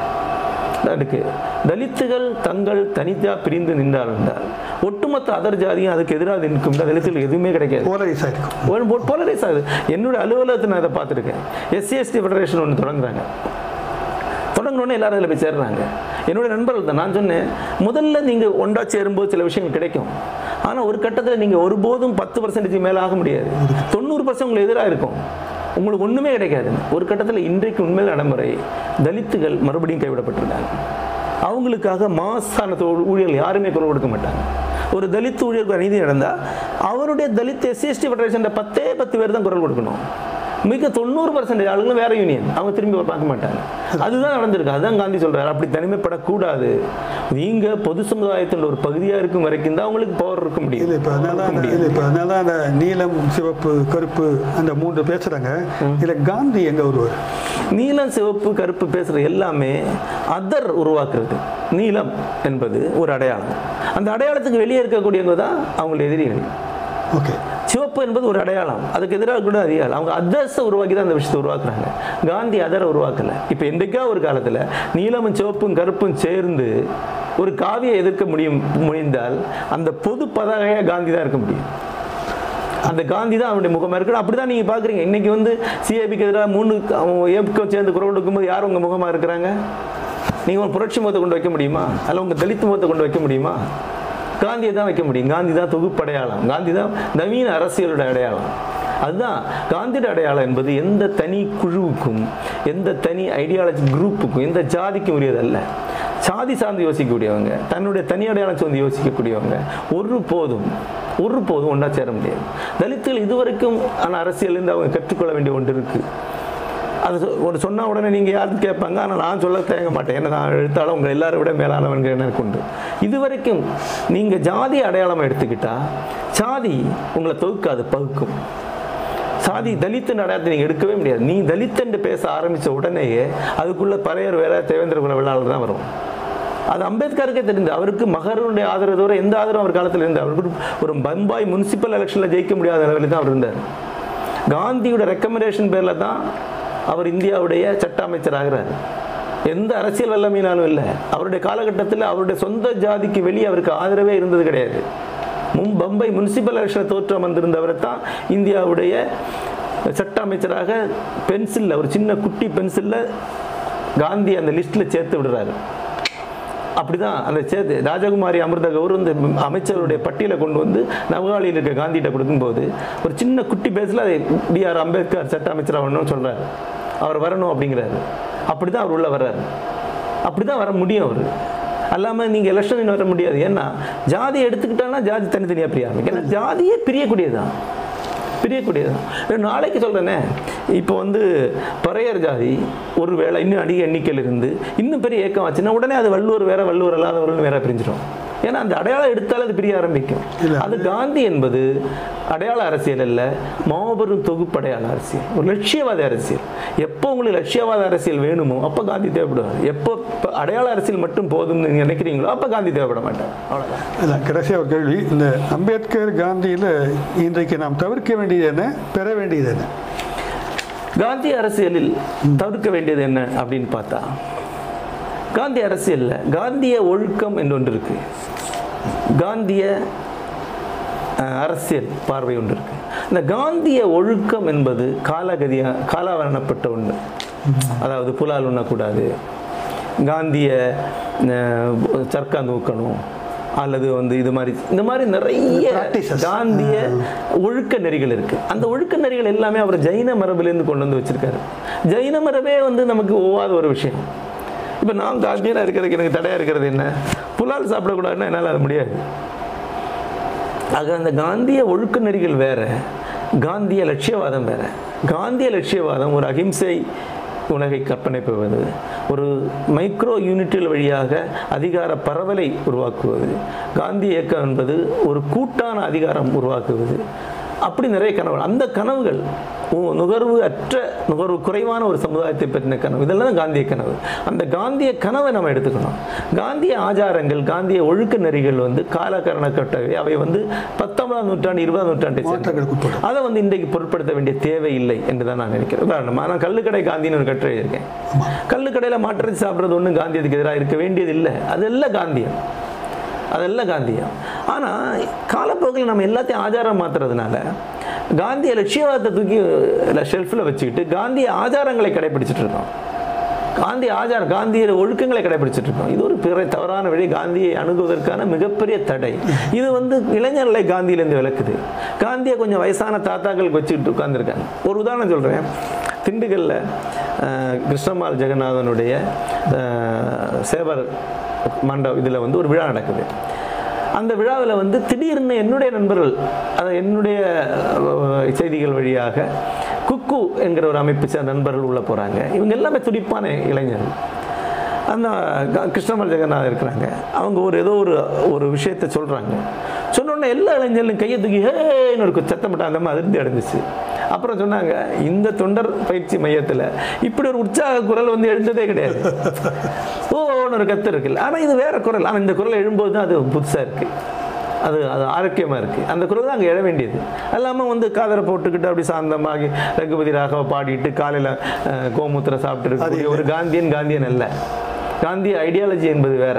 தலித்துகள் தங்கள் தனித்தா பிரிந்து நின்றால் என்றால் ஒட்டுமொத்த அதர் ஜாதியும் அதுக்கு எதிராக நிற்கும். தலித்துகள் எதுவுமே கிடைக்காது, போலரைஸ் ஆகுது. என்னுடைய அலுவலகத்தை நான் அதை பார்த்துருக்கேன். SC/ST ஃபெடரேஷன் ஒன்று தொடங்கினோடனே எல்லாரும் அதில் போய் சேர்றாங்க. என்னுடைய நண்பர்கள் தான். நான் சொன்னேன், முதல்ல நீங்கள் ஒன்றா சேரும்போது சில விஷயங்கள் கிடைக்கும், ஆனால் ஒரு கட்டத்தில் நீங்கள் ஒருபோதும் 10% மேலே ஆக முடியாது. 90% உங்களுக்கு எதிராக இருக்கும், உங்களுக்கு ஒன்றுமே கிடைக்காது. ஒரு கட்டத்தில் இன்றைக்கு உண்மையில் நடைமுறை தலித்துகள் மறுபடியும் கைவிடப்பட்டிருக்காங்க. அவங்களுக்காக மாசான ஊழியர்கள் யாருமே குரல் கொடுக்க மாட்டாங்க. ஒரு தலித் ஊழியருக்கு அநீதி நடந்தால் அவருடைய தலித் SC/ST ஃபெடரேஷன் 10 பேர் தான் குரல் கொடுக்கணும். மிக 90% ஆளுங்களும் வேற யூனியன், அவங்க திரும்பி பார்க்க மாட்டாங்க. அதுதான் நடந்திருக்கு. அதுதான் காந்தி சொல்றாரு, அப்படி தனிமைப்படக்கூடாது. நீங்க பொது சமுதாயத்தின் ஒரு பகுதியா இருக்கும் வரைக்கும் தான் உங்களுக்கு பவர் இருக்க முடியும். அதனால அந்த நீலம், சிவப்பு, கருப்பு அந்த 3 பேசுறாங்க. இதுல காந்தி எங்க வருவார்? நீலம், சிவப்பு, கருப்பு பேசுற எல்லாமே அதர் உருவாக்குறது. நீலம் என்பது ஒரு அடையாளம். அந்த அடையாளத்துக்கு வெளியே இருக்கக்கூடியவங்க தான் அவங்களுடைய எதிரிகள். ஓகே. சிவப்பு என்பது ஒரு அடையாளம், அதுக்கு எதிராக கூட அதிகாரம். அவங்க அதர்ஸை உருவாக்கி தான் அந்த விஷயத்தை உருவாக்குறாங்க. காந்தி அதரை உருவாக்கல. இப்போ என்றைக்கா ஒரு காலத்தில் நீலமும் சிவப்பும் கருப்பும் சேர்ந்து ஒரு காவியை எதிர்க்க முடிந்தால் அந்த பொது பதாகையாக காந்தி தான் இருக்க முடியும். அந்த காந்தி தான் அவனுடைய முகமாக இருக்கணும். அப்படி தான் நீங்கள் பார்க்குறீங்க. இன்றைக்கி வந்து சிஏபிக்கு எதிராக 3 ஏப்கோ சேர்ந்து குரல் கொடுக்கும்போது யார் உங்கள் முகமாக இருக்கிறாங்க? நீங்கள் உங்கள் புரட்சி முகத்தை கொண்டு வைக்க முடியுமா? அல்ல உங்கள் தலித் முகத்தை கொண்டு வைக்க முடியுமா? காந்தியை தான் வைக்க முடியும். காந்தி தான் தொகுப்படையாளம். காந்தி தான் நவீன அரசியலோட அடையாளம். அதுதான் காந்தியோட அடையாளம் என்பது எந்த தனி குழுவுக்கும், எந்த தனி ஐடியாலஜி குரூப்புக்கும், எந்த ஜாதிக்கும் உரியதல்ல. சாதி சார்ந்து யோசிக்கக்கூடியவங்க, தன்னுடைய தனி அடையாளம் சார்ந்து யோசிக்கக்கூடியவங்க ஒருபோதும் ஒன்றா சேர முடியாது. தலித்துகள் இதுவரைக்கும் ஆனால் அரசியலிருந்து அவங்க கற்றுக்கொள்ள வேண்டிய ஒன்று இருக்குது. அது ஒரு சொன்னால் உடனே நீங்கள் யாரும் கேட்பாங்க, ஆனால் நான் சொல்ல தேங்க மாட்டேன். ஏன்னா நான் எழுத்தாலும் உங்கள் எல்லாரை விட மேலானவன்கிற எனக்கு உண்டு. இது வரைக்கும் நீங்கள் ஜாதி அடையாளமாக எடுத்துக்கிட்டால் சாதி உங்களை தொகுக்காது, பகுக்கும். சாதி தலித்தின் அடையாளத்தை நீங்கள் எடுக்கவே முடியாது. நீ தலித்தன்று பேச ஆரம்பித்த உடனேயே அதுக்குள்ளே பறையர் வேற தேவேந்திர குல வேளாளர் தான் வரும். அது அம்பேத்கருக்கே தெரிந்து. அவருக்கு மகருடைய ஆதரவு தவிர எந்த ஆதரவும் அவர் காலத்தில் இருந்தார். அவருக்கு ஒரு பம்பாய் முனிசிபல் எலெக்ஷனில் ஜெயிக்க முடியாத நிலையில் தான் அவர் இருந்தார். காந்தியோட ரெக்கமெண்டேஷன் பேரில் தான் அவர் இந்தியாவுடைய சட்ட அமைச்சர் ஆகிறார். எந்த அரசியல் வல்லமையினாலும் இல்லை. அவருடைய காலகட்டத்தில் அவருடைய சொந்த ஜாதிக்கு வெளியே அவருக்கு ஆதரவே இருந்தது கிடையாது. பம்பை முனிசிபல் எலெக்ஷனில் தோற்றம் வந்திருந்தவரை தான் இந்தியாவுடைய சட்ட அமைச்சராக பென்சிலில், ஒரு சின்ன குட்டி பென்சிலில் காந்தி அந்த லிஸ்ட்டில் சேர்த்து விடுறாரு. அப்படிதான் அந்த சேர்த்து ராஜகுமாரி அமிர்த கௌர் இந்த அமைச்சருடைய பட்டியலை கொண்டு வந்து நவகாலியில் இருக்க காந்திகிட்ட கொடுக்கும்போது ஒரு சின்ன குட்டி பேஸில் அதை B.R. அம்பேத்கர் சட்ட அமைச்சராக வரணும்னு சொல்கிறார். அவர் வரணும் அப்படிங்கிறாரு. அப்படி தான் அவர் உள்ள வர்றாரு. அப்படி தான் வர முடியும். அவர் அல்லாமல் நீங்கள் எலெக்ஷன் வர முடியாது. ஏன்னா ஜாதியை எடுத்துக்கிட்டாங்கன்னா ஜாதி தனித்தனியாக பிரிய ஆரம்பிக்கும். ஏன்னா ஜாதியே பிரியக்கூடியதுதான். நாளைக்கு சொல்கிறேனே, இப்போ வந்து பறையர் ஜாதி ஒரு வேளை இன்னும் அதிக எண்ணிக்கையில் இருந்து இன்னும் பெரிய இயக்கம் ஆச்சுன்னா உடனே அது வள்ளுவர் வேற, வள்ளுவர் அல்லாதவர்கள் வேற பிரிஞ்சிடும். ஏன்னா அந்த அடையாளம் எடுத்தாலும் அது பிரிய ஆரம்பிக்கும். அது காந்தி என்பது அடையாள அரசியல் அல்ல, மாபெரும் தொகுப்பு அடையாள அரசியல், ஒரு லட்சியவாத அரசியல். எப்போ உங்களுக்கு லட்சியவாத அரசியல் வேணுமோ அப்போ காந்தி தேவைப்படுவார். எப்போ அடையாள அரசியல் மட்டும் போதும்னு நீங்கள் நினைக்கிறீங்களோ அப்போ காந்தி தேவைப்பட மாட்டார். அவ்வளோதான். கடைசியாக ஒரு கேள்வி. இந்த அம்பேத்கர் காந்தியில் இன்றைக்கு நாம் தவிர்க்க வேண்டியது என்ன, பெற வேண்டியது என்ன? காந்தி அரசியலில் தவிர்க்க வேண்டியது என்ன அப்படின்னு பார்த்தா, காந்தி அரசியலில் காந்திய ஒழுக்கம் என்று ஒன்று இருக்கு, காந்திய அரசியல் பார்வை ஒன்று இருக்கு. இந்த காந்திய ஒழுக்கம் என்பது காலாவரணப்பட்ட ஒன்று. அதாவது புலால் உண்ணக்கூடாது, காந்திய சர்க்காந்து ஊக்கணும், அல்லது வந்து இந்த மாதிரி நிறைய காந்திய ஒழுக்க நெறிகள் இருக்கு. அந்த ஒழுக்க நெறிகள் எல்லாமே அவர் ஜைன மரபிலிருந்து கொண்டு வந்து வச்சிருக்காரு. ஜைன மரபே வந்து நமக்கு ஒவ்வாத ஒரு விஷயம். இப்போ நான் காந்தியனாக இருக்கிறதுக்கு எனக்கு தடையாக இருக்கிறது என்ன? புலால் சாப்பிடக்கூடாதுன்னா என்னால் அது முடியாது. ஆக அந்த காந்திய ஒழுக்க நெறிகள் வேற, காந்திய லட்சியவாதம் வேற. காந்திய லட்சியவாதம் ஒரு அகிம்சை உலகை கற்பனை பெறுவது, ஒரு மைக்ரோ யூனிட்டில் வழியாக அதிகார பரவலை உருவாக்குவது. காந்தி இயக்கம் என்பது ஒரு கூட்டான அதிகாரம் உருவாக்குவது. அப்படி நிறைய கனவுகள். அந்த கனவுகள் நுகர்வு குறைவான ஒரு சமுதாயத்தை பற்றின கனவு. இதெல்லாம் தான் காந்திய கனவு. அந்த காந்திய கனவை நம்ம எடுத்துக்கணும். காந்திய ஆச்சாரங்கள், காந்திய ஒழுக்க நெறிகள் வந்து காலகரணக்கட்டவை. அவை வந்து 19ஆம் நூற்றாண்டு 20ஆம் நூற்றாண்டை அதை வந்து இன்றைக்கு பொருட்படுத்த வேண்டிய தேவை இல்லை என்று தான் நான் நினைக்கிறேன். உதாரணமாக நான் கள்ளுக்கடை காந்தின்னு ஒரு கட்டுரை இருக்கேன். கள்ளுக்கடையில் மாற்றத்தை சாப்பிட்றது ஒன்றும் காந்தியத்துக்கு எதிராக இருக்க வேண்டியது இல்லை. அதெல்லாம் காந்தியம். ஆனால் காலப்போக்கில் நம்ம எல்லாத்தையும் ஆச்சாரம் மாற்றுறதுனால காந்திய லட்சியவாதத்தை தூக்கி ஷெல்ஃபில் வச்சுக்கிட்டு காந்திய ஆச்சாரங்களை கடைபிடிச்சிட்டு இருக்கோம். காந்திய ஒழுக்கங்களை கடைபிடிச்சிட்டு இருக்கோம். இது ஒரு தவறான வழி. காந்தியை அணுகுவதற்கான மிகப்பெரிய தடை. இது வந்து இளைஞர்களை காந்தியிலேருந்து விளக்குது. காந்தியை கொஞ்சம் வயசான தாத்தாக்கள் வச்சுக்கிட்டு உட்கார்ந்துருக்காங்க. ஒரு உதாரணம் சொல்கிறேன். திண்டுக்கல்ல கிருஷ்ணமால் ஜெகநாதனுடைய சேவர் மண்டபம் இதில் வந்து ஒரு விழா நடக்குது. அந்த விழாவில் வந்து திடீர்னு என்னுடைய நண்பர்கள், அதை என்னுடைய செய்திகள் வழியாக குக்கு என்கிற ஒரு அமைப்பு சேர்ந்த நண்பர்கள் உள்ள போகிறாங்க. இவங்க எல்லாமே துடிப்பான இளைஞர்கள். அந்த கிருஷ்ணமல் ஜெகநாதன் இருக்கிறாங்க. அவங்க ஏதோ ஒரு விஷயத்தை சொல்கிறாங்க. சொன்னோடனே எல்லா இளைஞர்களும் கையை தூக்கி ஹேன்னு ஒரு சத்தம் போட்டால் அந்த மாதிரி அதிர்ந்து அடைஞ்சிச்சு. அப்புறம் சொன்னாங்க, இந்த தொண்டர் பயிற்சி மையத்தில் இப்படி ஒரு உற்சாக குரல் வந்து எழுந்ததே கிடையாது. ஓன்னு ஒரு கத்து இருக்குல்ல, ஆனால் இது வேற குரல். ஆனால் இந்த குரல் எழும்போது தான் அது புதுசாக இருக்குது, அது ஆரோக்கியமாக இருக்குது. அந்த குரல் தான் அங்கே எழ வேண்டியது. எல்லாமே வந்து காதரை போட்டுக்கிட்டு அப்படி சாந்தமாகி ரகுபதி ராகவ பாடிட்டு காலையில் கோமூத்திரம் சாப்பிட்டு ஒரு காந்தியன் அல்ல. காந்தி ஐடியாலஜி என்பது வேற.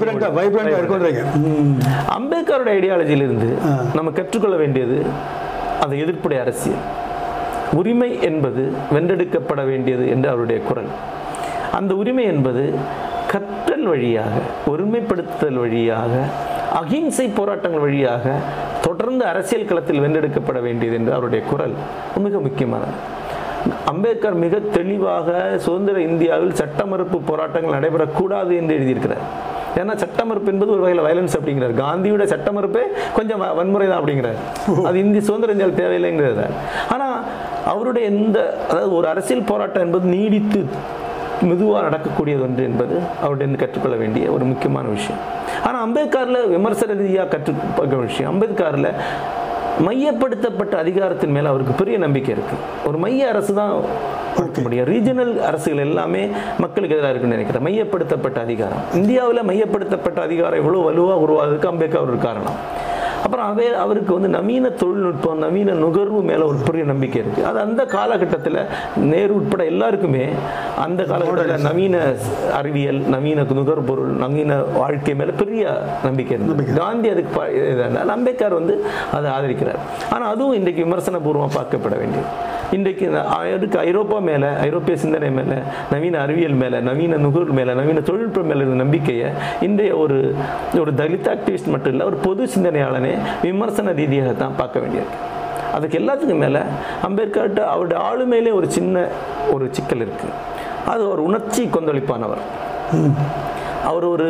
அம்பேத்கரோட ஐடியாலஜியிலிருந்து நம்ம கற்றுக்கொள்ள வேண்டியது அது எதிர்ப்புடைய அரசியல். உரிமை என்பது வென்றெடுக்கப்பட வேண்டியது என்று அவருடைய குரல். அந்த உரிமை என்பது கற்றல் வழியாக, ஒருமைப்படுத்துதல் வழியாக, அகிம்சை போராட்டங்கள் வழியாக தொடர்ந்து அரசியல் களத்தில் வென்றெடுக்கப்பட வேண்டியது என்று அவருடைய குரல் மிக முக்கியமானது. அம்பேத்கர் மிக தெளிவாக சுதந்திர இந்தியாவில் சட்ட மறுப்பு போராட்டங்கள் நடைபெறக்கூடாது என்று எழுதியிருக்கிறார். ஏன்னா சட்ட மறுப்பு என்பது ஒரு வகையில் வயலன்ஸ் அப்படிங்கிறார். காந்தியோட சட்ட மறுப்பே கொஞ்சம் வன்முறை தான் அப்படிங்கிறார். அது இந்திய சுதந்திர இந்தியாவில் தேவையில்லைங்கிறார். ஆனால் அவருடைய அதாவது ஒரு அரசியல் போராட்டம் என்பது நீடித்து மெதுவாக நடக்கக்கூடியது ஒன்று என்பது அவருடைய கற்றுக்கொள்ள வேண்டிய ஒரு முக்கியமான விஷயம். ஆனால் அம்பேத்கரில் விமர்சன ரீதியாக கற்றுக்கொள்ள விஷயம், அம்பேத்கரில் மையப்படுத்தப்பட்ட அதிகாரத்தின் மேலே அவருக்கு பெரிய நம்பிக்கை இருக்குது. ஒரு மைய அரசு தான் கொடுக்க முடியும். ரீஜனல் அரசுகள் எல்லாமே மக்களுக்கு எதிராக இருக்குன்னு நினைக்கிறேன். மையப்படுத்தப்பட்ட அதிகாரம், இந்தியாவில் மையப்படுத்தப்பட்ட அதிகாரம் எவ்வளோ வலுவாக உருவாகிறதுக்கு அம்பேத்கர் ஒரு காரணம். அப்புறம் அவருக்கு வந்து நவீன தொழில்நுட்பம், நவீன நுகர்வு மேலே ஒரு பெரிய நம்பிக்கை இருக்குது. அது அந்த காலகட்டத்தில் நேரு உட்பட எல்லாருக்குமே அந்த காலகட்டத்தில் நவீன அறிவியல், நவீன நுகர்பொருள், நவீன வாழ்க்கை மேலே பெரிய நம்பிக்கை இருந்தது. காந்தி அதுக்கு அம்பேத்கர் வந்து அதை ஆதரிக்கிறார். ஆனால் அதுவும் இன்றைக்கு விமர்சன பூர்வமாக பார்க்கப்பட வேண்டியது. இன்றைக்கு ஐரோப்பா மேலே, ஐரோப்பிய சிந்தனை மேலே, நவீன அறிவியல் மேலே, நவீன நுகர்வு மேலே, நவீன தொழில்நுட்பம் மேலே இருந்த நம்பிக்கையை இன்றைய ஒரு தலித் ஆக்டிவிஸ்ட் மட்டும் இல்லை, ஒரு பொது சிந்தனையாளனே விமர்சன ரீதியாக தான் பார்க்க வேண்டியிருக்கு. அதுக்கு எல்லாத்துக்கும் மேலே அம்பேத்கர்கிட்ட அவருடைய ஆளுமையிலே ஒரு சின்ன ஒரு சிக்கல் இருக்குது. அது ஒரு உணர்ச்சி கொந்தளிப்பானவர். அவர் ஒரு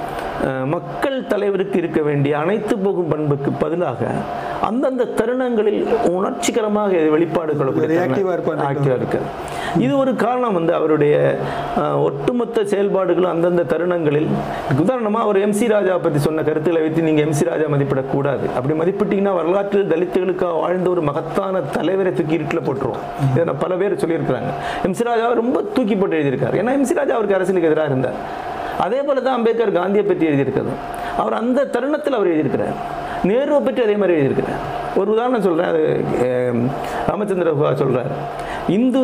மக்கள் தலைவருக்கு இருக்க வேண்டிய அனைத்து போகும் பண்புக்கு பதிலாக அந்தந்த தருணங்களில் உணர்ச்சிகரமாக வெளிப்பாடு கொள்ளக்கூடிய இருக்கு. இது ஒரு காரணம். வந்து அவருடைய ஒட்டுமொத்த செயல்பாடுகளும் அந்தந்த தருணங்களில், உதாரணமாக அவர் எம் சி ராஜா பற்றி சொன்ன கருத்துக்களை வைத்து நீங்கள் எம் சி ராஜா மதிப்பிடக்கூடாது. அப்படி மதிப்பிட்டீங்கன்னா வரலாற்றில் தலித்துகளுக்காக வாழ்ந்த ஒரு மகத்தான தலைவரை தூக்கி இருட்டில் போட்டுருவோம். இதை பல பேர் சொல்லியிருக்கிறாங்க. எம் சி ராஜாவை ரொம்ப தூக்கி போட்டு எழுதியிருக்காரு. ஏன்னா எம் சி ராஜா அவருக்கு அரசியலுக்கு எதிராக இருந்தார். அதே போல தான் அம்பேத்கர் காந்தியை பற்றி எழுதியிருக்கிறது. அவர் அந்த தருணத்தில் அவர் எழுதியிருக்கிறார். நேருவை பற்றி அதே மாதிரி எழுதியிருக்கிறார். ஒரு உதாரணம் சொல்கிறேன், அது ராமச்சந்திர குஹா சொல்கிறார். இந்து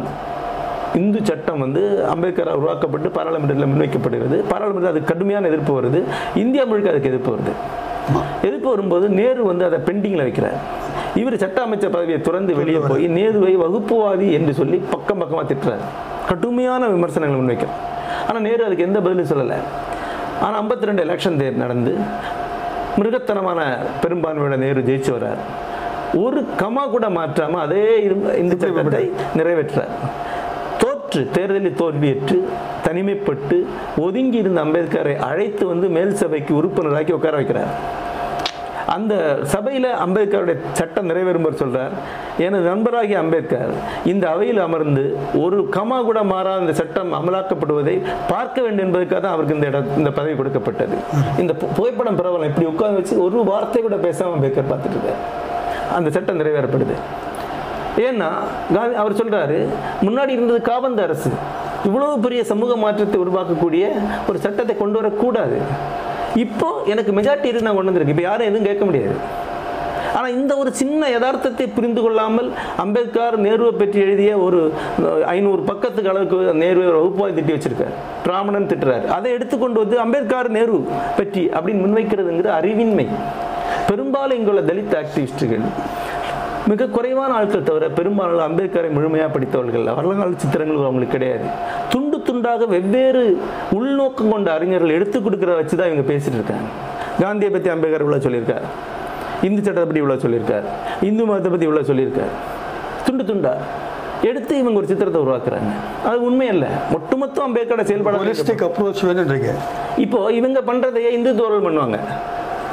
சட்டம் வந்து அம்பேத்கரால் உருவாக்கப்பட்டு பாராளுமன்றத்தில் முன்வைக்கப்படுகிறது. பாராளுமன்றத்தில் அதுக்கு கடுமையான எதிர்ப்பு வருது. இந்தியா முழுக்க அதுக்கு எதிர்ப்பு வருது. எதிர்ப்பு வரும்போது நேரு வந்து அதை பெண்டிங்கில் வைக்கிறார். இவர் சட்ட அமைச்சர் பதவியை துறந்து வெளியே போய் நேருவை வகுப்புவாதி என்று சொல்லி பக்கமாக திட்டுறார். கடுமையான விமர்சனங்கள் முன்வைக்கிறார். ஆனால் நேரு அதுக்கு எந்த பதிலும் சொல்லலை. ஆனால் 52 எலெக்ஷன் நடந்து மிருகத்தனமான பெரும்பான்மையோட நேரு ஜெயிச்சு வர்றார். ஒரு கமா கூட மாற்றாமல் அதே இந்து சட்டத்தை நிறைவேற்றார். தேர்தலில் தோல்வியேற்று தனிமைப்பட்டு ஒதுங்கி இருந்த அம்பேத்கரை அழைத்து வந்து மேல் சபைக்கு உறுப்பினராக்கி உட்கார வைக்கிறார். அந்த சபையில் அம்பேத்கருடைய சட்டம் நிறைவேறும்போது சொல்றார், எனது நண்பராகிய அம்பேத்கர் இந்த அவையில் அமர்ந்து ஒரு கமா கூட மாறாத இந்த சட்டம் அமலாக்கப்படுவதை பார்க்க வேண்டும் என்பதற்காக தான் அவருக்கு இந்த பதவி கொடுக்கப்பட்டது. இந்த புகைப்படம் பரவலாம். இப்படி உட்கார்ந்து வச்சு ஒரு வார்த்தை கூட பேசாம அம்பேத்கர் பார்த்துட்டு இருக்கார். அந்த சட்டம் நிறைவேறப்படுது. ஏன்னா அவர் சொல்றாரு, முன்னாடி இருந்தது காபந்து அரசு, இவ்வளவு பெரிய சமூக மாற்றத்தை உருவாக்கக்கூடிய ஒரு சட்டத்தை கொண்டு வரக்கூடாது. இப்போ எனக்கு மெஜாரிட்டி இருக்கு, நான் கொண்டு வந்திருக்கேன், இப்போ யாரும் எதுவும் கேட்க முடியாது. ஆனால் இந்த ஒரு சின்ன யதார்த்தத்தை புரிந்து கொள்ளாமல் அம்பேத்கர் நேருவை பற்றி எழுதிய ஒரு 500 பக்கத்துக்கு அளவுக்கு நேருவை வகுப்பாய் திட்டி வச்சிருக்காரு. பிராமணன் திட்டுறாரு. அதை எடுத்துக்கொண்டு வந்து அம்பேத்கர் நேரு பற்றி அப்படின்னு முன்வைக்கிறதுங்கிற அறிவின்மை. பெரும்பாலும் இங்குள்ள தலித் ஆக்டிவிஸ்டுகள் மிக குறைவான ஆட்கள் தவிர பெரும்பாலும் அம்பேத்கரை முழுமையாக படித்தவர்கள். வரலாறு சித்திரங்கள் அவங்களுக்கு கிடையாது. துண்டு துண்டாக வெவ்வேறு உள்நோக்கம் கொண்ட அறிஞர்கள் எடுத்துக் கொடுக்குற வச்சு தான் இவங்க பேசிட்டு இருக்காங்க. காந்தியை பற்றி அம்பேத்கர் இவ்வளோ சொல்லியிருக்கார், இந்து சட்டத்தை பற்றி இவ்வளோ சொல்லியிருக்கார், இந்து மதத்தை பற்றி இவ்வளோ சொல்லியிருக்கார். துண்டு துண்டா எடுத்து இவங்க ஒரு சித்திரத்தை உருவாக்குறாங்க. அது உண்மை அல்ல. ஒட்டுமொத்தம் அம்பேத்கரோட செயல்பாடு அப்ரோச் வேணுன்றீங்க. இப்போ இவங்க பண்றதையே இந்துத்துவர்கள் பண்ணுவாங்க.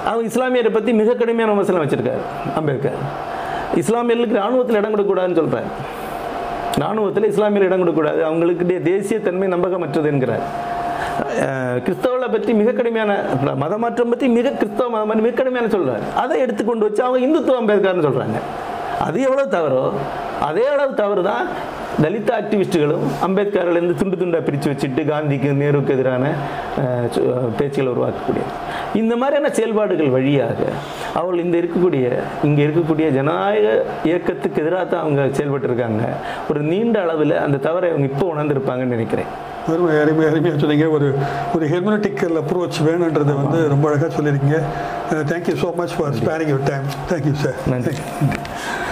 அவங்க இஸ்லாமியரை பற்றி மிக கடுமையான விமர்சனம் வச்சுருக்காரு அம்பேத்கர். இஸ்லாமியர்களுக்கு இராணுவத்தில் இடம் கொடுக்கக்கூடாதுன்னு சொல்கிறார். இராணுவத்தில் இஸ்லாமியர் இடம் கொடுக்கக்கூடாது, அவங்களுக்கு தேசியத்தன்மை நம்பகமற்றது என்கிறார். கிறிஸ்தவர்களை பற்றி மிக கடுமையான மதமாற்றம் பற்றி கிறிஸ்தவ மதம் மிக கடுமையான சொல்கிறார். அதை எடுத்துக்கொண்டு வச்சு அவங்க இந்துத்துவ அம்பேத்கர்னு சொல்கிறாங்க. அது எவ்வளோ தவறோ அதே அளவு தவறு தான் தலித் ஆக்டிவிஸ்டுகளும் அம்பேத்கர்லேருந்து துண்டு துண்டாக பிரித்து வச்சுட்டு காந்திக்கு நேருக்கு எதிரான பேச்சுகளை உருவாக்கக்கூடியது. இந்த மாதிரியான செயல்பாடுகள் வழியாக அவர்கள் இங்கே இருக்கக்கூடிய ஜனநாயக இயக்கத்துக்கு எதிராக தான் அவங்க செயல்பட்டு இருக்காங்க. ஒரு நீண்ட அளவில் அந்த தவறை அவங்க இப்போ உணர்ந்திருப்பாங்கன்னு நினைக்கிறேன். அருமையாக சொன்னீங்க. ஒரு ஹெர்மெனட்டிக்கல் அப்ரோச் வேணுன்றதை ரொம்ப அழகாக சொல்லியிருக்கீங்க. Thank you so much for sparing your time. Thank you sir. நன்றி.